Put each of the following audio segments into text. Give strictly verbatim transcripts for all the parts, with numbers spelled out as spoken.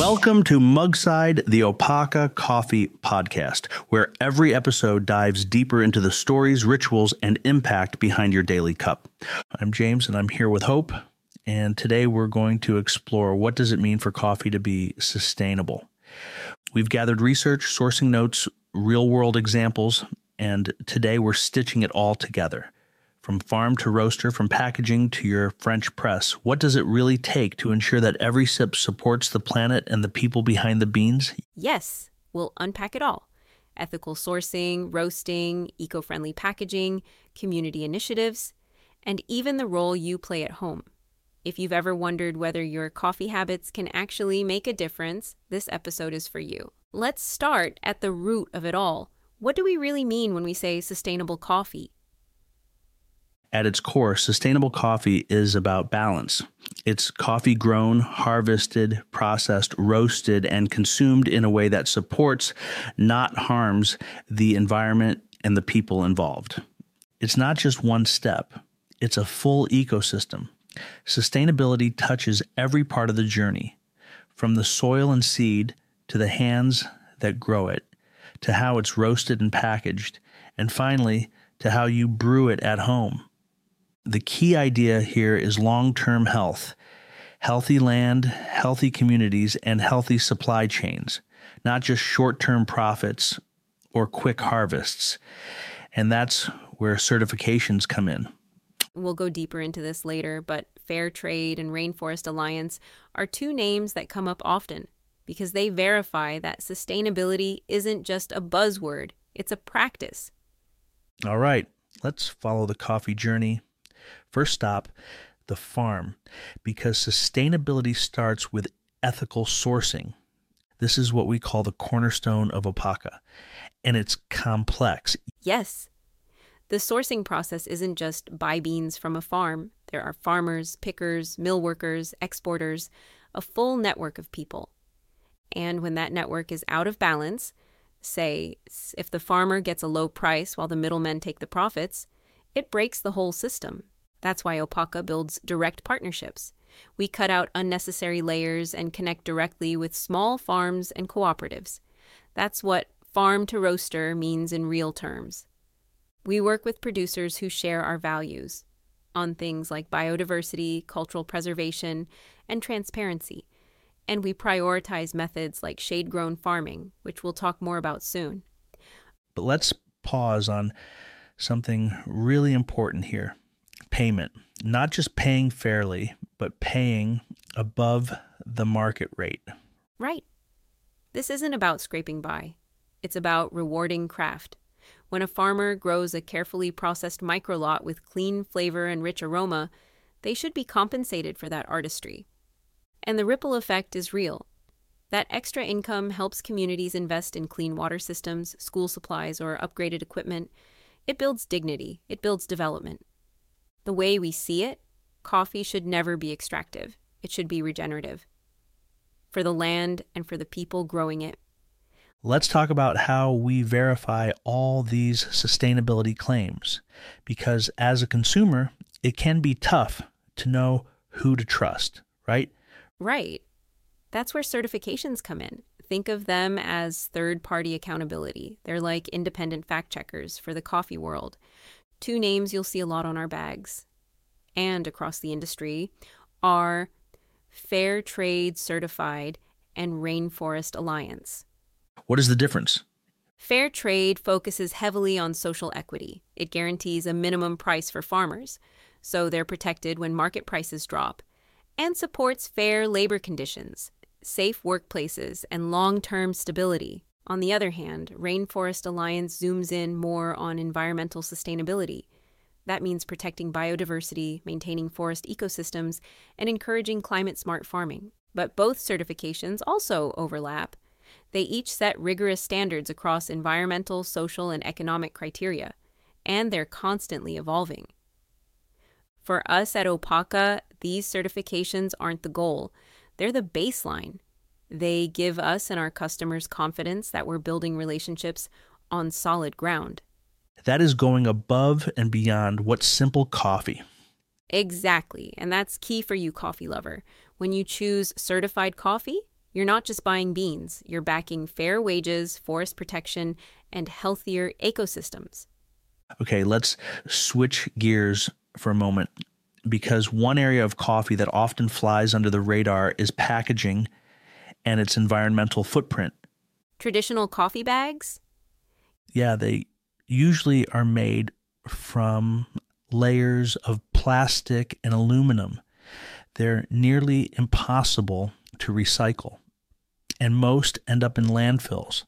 Welcome to Mugside, the Opaka Coffee Podcast, where every episode dives deeper into the stories, rituals, and impact behind your daily cup. I'm James, and I'm here with Hope, and today we're going to explore what does it mean for coffee to be sustainable. We've gathered research, sourcing notes, real-world examples, and today we're stitching it all together. From farm to roaster, from packaging to your French press, what does it really take to ensure that every sip supports the planet and the people behind the beans? Yes, we'll unpack it all. Ethical sourcing, roasting, eco-friendly packaging, community initiatives, and even the role you play at home. If you've ever wondered whether your coffee habits can actually make a difference, this episode is for you. Let's start at the root of it all. What do we really mean when we say sustainable coffee? At its core, sustainable coffee is about balance. It's coffee grown, harvested, processed, roasted, and consumed in a way that supports, not harms, the environment and the people involved. It's not just one step. It's a full ecosystem. Sustainability touches every part of the journey, from the soil and seed to the hands that grow it, to how it's roasted and packaged, and finally, to how you brew it at home. The key idea here is long-term health, healthy land, healthy communities, and healthy supply chains, not just short-term profits or quick harvests. And that's where certifications come in. We'll go deeper into this later, but Fair Trade and Rainforest Alliance are two names that come up often because they verify that sustainability isn't just a buzzword, it's a practice. All right, let's follow the coffee journey. First stop, the farm, because sustainability starts with ethical sourcing. This is what we call the cornerstone of Opaka, and it's complex. Yes. The sourcing process isn't just buy beans from a farm. There are farmers, pickers, mill workers, exporters, a full network of people. And when that network is out of balance, say if the farmer gets a low price while the middlemen take the profits, it breaks the whole system. That's why Opaka builds direct partnerships. We cut out unnecessary layers and connect directly with small farms and cooperatives. That's what farm to roaster means in real terms. We work with producers who share our values on things like biodiversity, cultural preservation, and transparency. And we prioritize methods like shade-grown farming, which we'll talk more about soon. But let's pause on something really important here. Payment. Not just paying fairly, but paying above the market rate. Right. This isn't about scraping by. It's about rewarding craft. When a farmer grows a carefully processed microlot with clean flavor and rich aroma, they should be compensated for that artistry. And the ripple effect is real. That extra income helps communities invest in clean water systems, school supplies, or upgraded equipment. It builds dignity. It builds development. The way we see it, coffee should never be extractive. It should be regenerative. For the land and for the people growing it. Let's talk about how we verify all these sustainability claims, because as a consumer, it can be tough to know who to trust, right? Right. That's where certifications come in. Think of them as third-party accountability. They're like independent fact-checkers for the coffee world. Two names you'll see a lot on our bags and across the industry are Fair Trade Certified and Rainforest Alliance. What is the difference? Fair trade focuses heavily on social equity. It guarantees a minimum price for farmers, so they're protected when market prices drop, and supports fair labor conditions, safe workplaces, and long-term stability. On the other hand, Rainforest Alliance zooms in more on environmental sustainability. That means protecting biodiversity, maintaining forest ecosystems, and encouraging climate-smart farming. But both certifications also overlap. They each set rigorous standards across environmental, social, and economic criteria, and they're constantly evolving. For us at Opaka, these certifications aren't the goal. They're the baseline. They give us and our customers confidence that we're building relationships on solid ground. That is going above and beyond what's simple coffee. Exactly, and that's key for you, coffee lover. When you choose certified coffee, You're not just buying beans, you're backing fair wages, forest protection, and healthier ecosystems. Okay, let's switch gears for a moment, because one area of coffee that often flies under the radar is packaging and its environmental footprint. Traditional coffee bags? Yeah, they usually are made from layers of plastic and aluminum. They're nearly impossible to recycle, and most end up in landfills.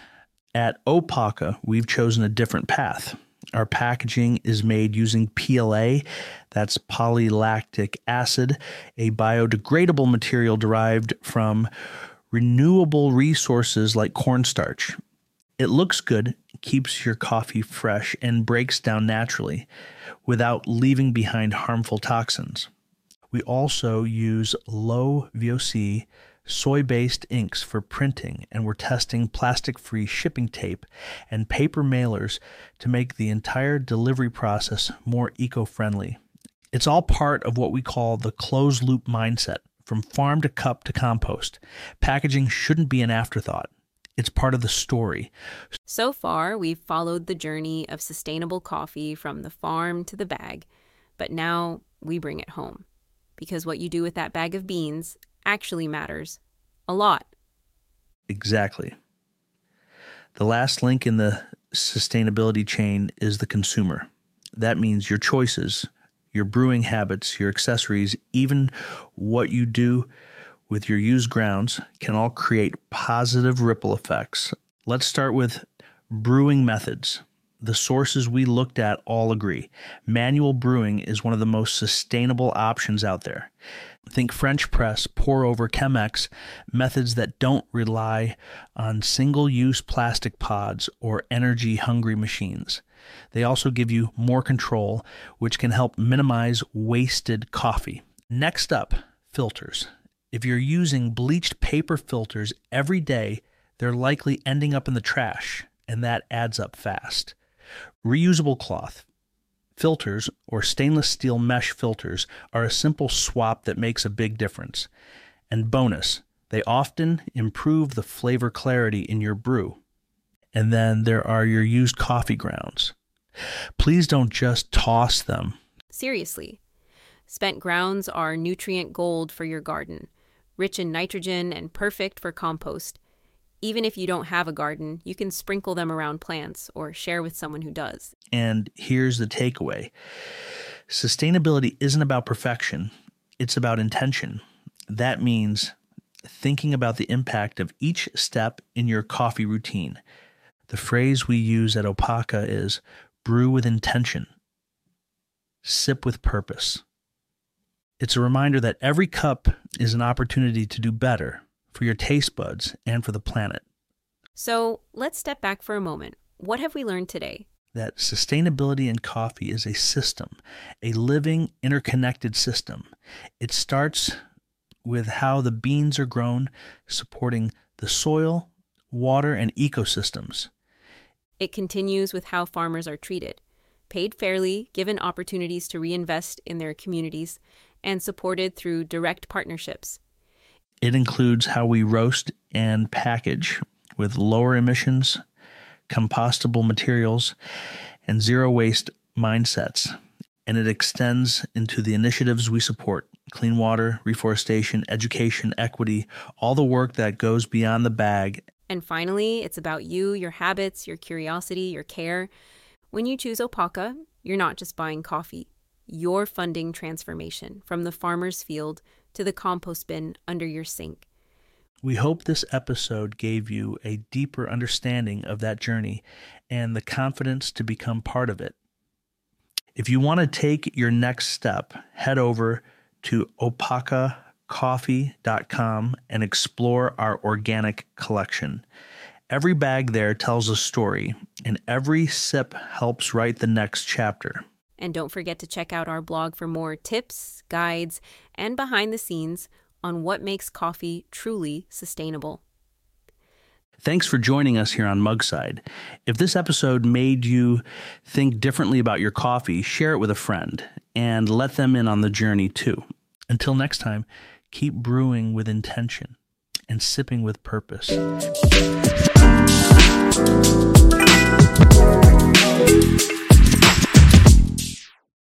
At Opaka, we've chosen a different path. Our packaging is made using P L A, that's polylactic acid, a biodegradable material derived from renewable resources like cornstarch. It looks good, keeps your coffee fresh, and breaks down naturally without leaving behind harmful toxins. We also use low V O C soy-based inks for printing, and we're testing plastic-free shipping tape and paper mailers to make the entire delivery process more eco-friendly. It's all part of what we call the closed-loop mindset, from farm to cup to compost. Packaging shouldn't be an afterthought. It's part of the story. So far, we've followed the journey of sustainable coffee from the farm to the bag, but now we bring it home. Because what you do with that bag of beans actually matters a lot. Exactly. The last link in the sustainability chain is the consumer. That means your choices, your brewing habits, your accessories, even what you do with your used grounds can all create positive ripple effects. Let's start with brewing methods. The sources we looked at all agree. Manual brewing is one of the most sustainable options out there. Think French press, pour over, Chemex, methods that don't rely on single-use plastic pods or energy-hungry machines. They also give you more control, which can help minimize wasted coffee. Next up, filters. If you're using bleached paper filters every day, they're likely ending up in the trash, and that adds up fast. Reusable cloth. Filters, or stainless steel mesh filters, are a simple swap that makes a big difference. And bonus, they often improve the flavor clarity in your brew. And then there are your used coffee grounds. Please don't just toss them. Seriously. Spent grounds are nutrient gold for your garden, rich in nitrogen and perfect for compost. Even if you don't have a garden, you can sprinkle them around plants or share with someone who does. And here's the takeaway. Sustainability isn't about perfection. It's about intention. That means thinking about the impact of each step in your coffee routine. The phrase we use at Opaka is brew with intention, sip with purpose. It's a reminder that every cup is an opportunity to do better for your taste buds and for the planet. So let's step back for a moment. What have we learned today? That sustainability in coffee is a system, a living, interconnected system. It starts with how the beans are grown, supporting the soil, water, and ecosystems. It continues with how farmers are treated, paid fairly, given opportunities to reinvest in their communities, and supported through direct partnerships. It includes how we roast and package with lower emissions, compostable materials, and zero-waste mindsets. And it extends into the initiatives we support: clean water, reforestation, education, equity, all the work that goes beyond the bag. And finally, it's about you, your habits, your curiosity, your care. When you choose Opaka, you're not just buying coffee. You're funding transformation from the farmer's field to the compost bin under your sink. We hope this episode gave you a deeper understanding of that journey and the confidence to become part of it. If you want to take your next step, head over to opaka coffee dot com and explore our organic collection. Every bag there tells a story, and every sip helps write the next chapter. And don't forget to check out our blog for more tips, guides, and behind the scenes on what makes coffee truly sustainable. Thanks for joining us here on Mugside. If this episode made you think differently about your coffee, share it with a friend and let them in on the journey too. Until next time, keep brewing with intention and sipping with purpose.